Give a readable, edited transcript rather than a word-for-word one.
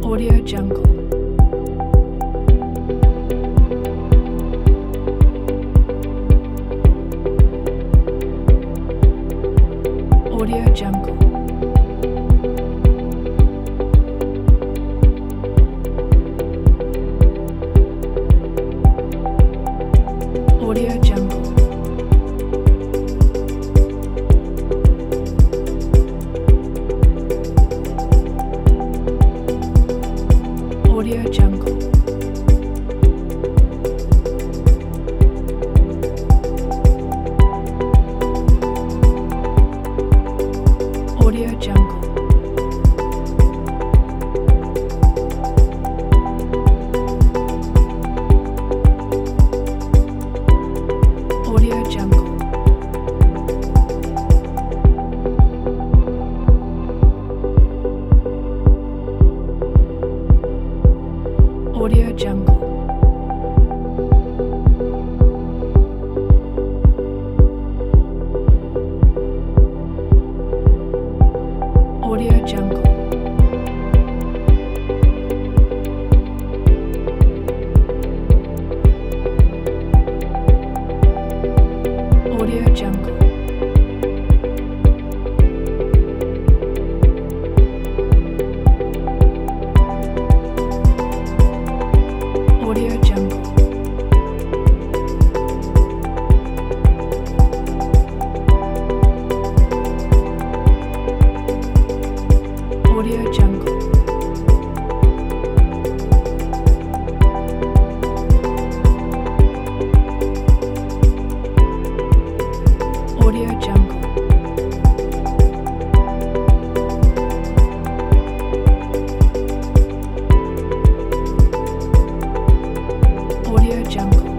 Audio Jungle. Audio Jungle. Audio Jungle. Audio Jungle. Audio Jungle. Audio Jungle. Audio Jungle. Audio Jungle. Audio Jungle. Audio Jungle. Audio Jungle. Audio Jungle. Audio Jungle.